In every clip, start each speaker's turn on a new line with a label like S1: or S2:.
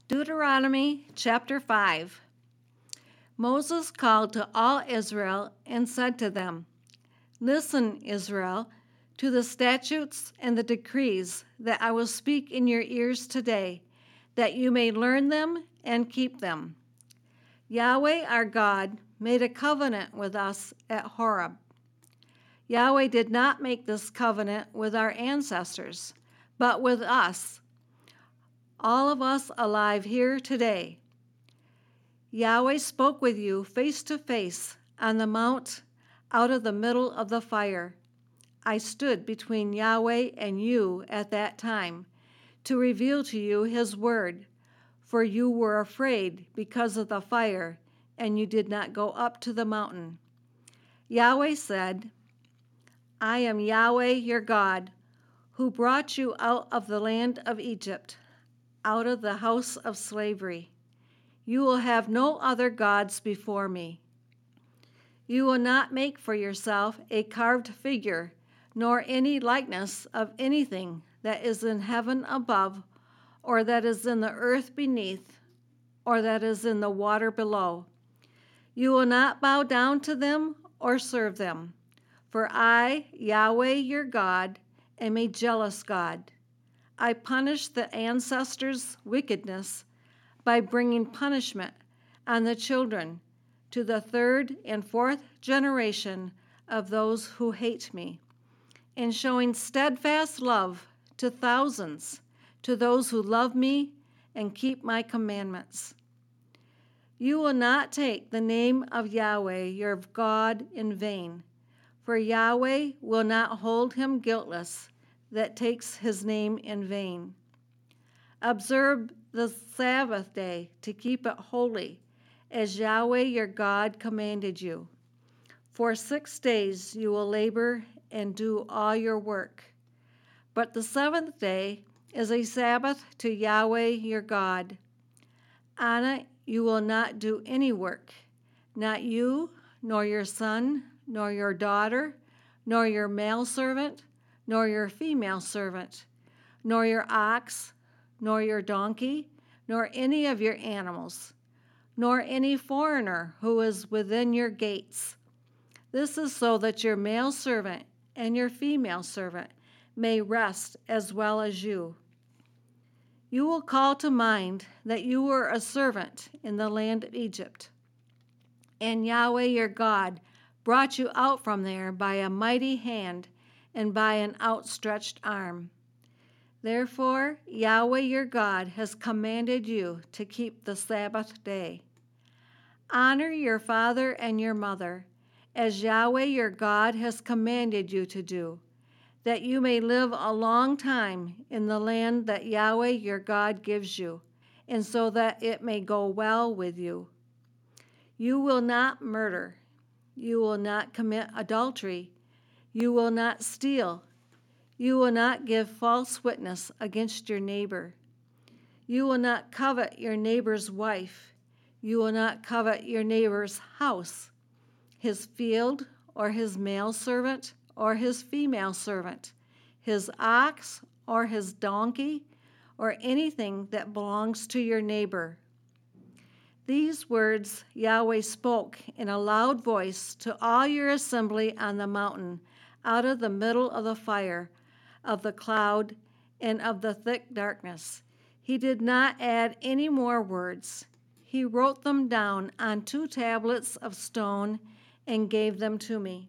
S1: Deuteronomy chapter 5. Moses called to all Israel and said to them, Listen, Israel, to the statutes and the decrees that I will speak in your ears today, that you may learn them and keep them. Yahweh our God made a covenant with us at Horeb. Yahweh did not make this covenant with our ancestors, but with us, all of us alive here today. Yahweh spoke with you face to face on the mount out of the middle of the fire. I stood between Yahweh and you at that time to reveal to you his word, for you were afraid because of the fire, and you did not go up to the mountain. Yahweh said, I am Yahweh your God, who brought you out of the land of Egypt, out of the house of slavery. You will have no other gods before me. You will not make for yourself a carved figure, nor any likeness of anything that is in heaven above, or that is in the earth beneath, or that is in the water below. You will not bow down to them or serve them. For I, Yahweh your God, am a jealous God. I punish the ancestors' wickedness by bringing punishment on the children to the third and fourth generation of those who hate me, and showing steadfast love to thousands, to those who love me and keep my commandments. You will not take the name of Yahweh your God in vain, for Yahweh will not hold him guiltless that takes his name in vain. Observe the Sabbath day to keep it holy, as Yahweh your God commanded you. For 6 days you will labor and do all your work. But the seventh day is a Sabbath to Yahweh your God. On it you will not do any work, not you, nor your son, nor your daughter, nor your male servant, nor your female servant, nor your ox, nor your donkey, nor any of your animals, nor any foreigner who is within your gates. This is so that your male servant and your female servant may rest as well as you. You will call to mind that you were a servant in the land of Egypt, and Yahweh your God brought you out from there by a mighty hand and by an outstretched arm. Therefore, Yahweh your God has commanded you to keep the Sabbath day. Honor your father and your mother, as Yahweh your God has commanded you to do, that you may live a long time in the land that Yahweh your God gives you, and so that it may go well with you. You will not murder. You will not commit adultery. You will not steal. You will not give false witness against your neighbor. You will not covet your neighbor's wife. You will not covet your neighbor's house, his field, or his male servant, or his female servant, his ox, or his donkey, or anything that belongs to your neighbor. These words Yahweh spoke in a loud voice to all your assembly on the mountain, out of the middle of the fire, of the cloud, and of the thick darkness. He did not add any more words. He wrote them down on 2 tablets of stone and gave them to me.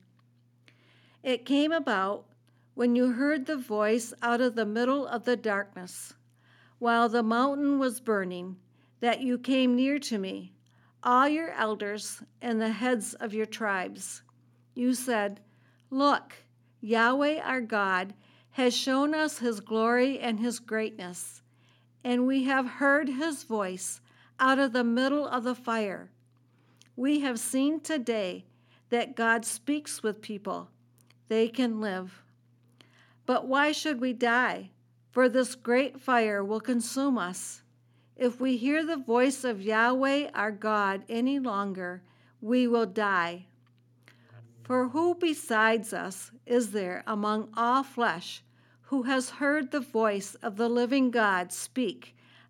S1: It came about when you heard the voice out of the middle of the darkness, while the mountain was burning, that you came near to me, all your elders and the heads of your tribes. You said, Look, Yahweh our God has shown us his glory and his greatness, and we have heard his voice out of the middle of the fire. We have seen today that God speaks with people. They can live. But why should we die? For this great fire will consume us. If we hear the voice of Yahweh our God any longer, we will die. For who besides us is there among all flesh who has heard the voice of the living God speak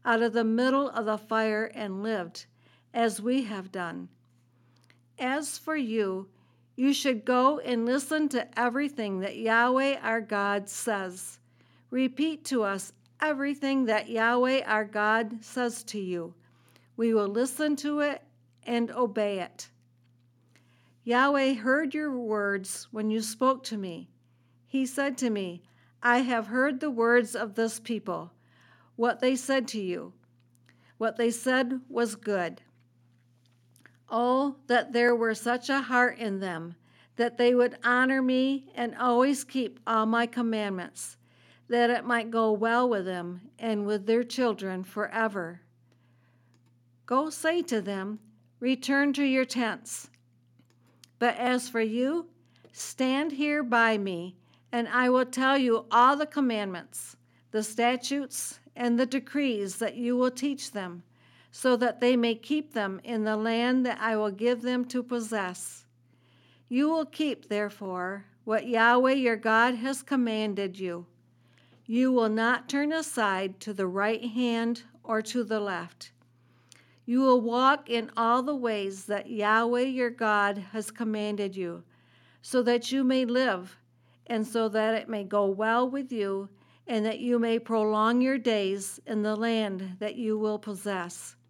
S1: out of the middle of the fire and lived, as we have done. As for you, you should go and listen to everything that Yahweh our God says. Repeat to us everything that Yahweh our God says to you. We will listen to it and obey it. Yahweh heard your words when you spoke to me. He said to me, I have heard the words of this people, what they said to you. What they said was good. Oh, that there were such a heart in them, that they would honor me and always keep all my commandments, that it might go well with them and with their children forever. Go say to them, return to your tents. But as for you, stand here by me, and I will tell you all the commandments, the statutes, and the decrees that you will teach them, so that they may keep them in the land that I will give them to possess. You will keep, therefore, what Yahweh your God has commanded you. You will not turn aside to the right hand or to the left. You will walk in all the ways that Yahweh your God has commanded you, so that you may live, and so that it may go well with you, and that you may prolong your days in the land that you will possess.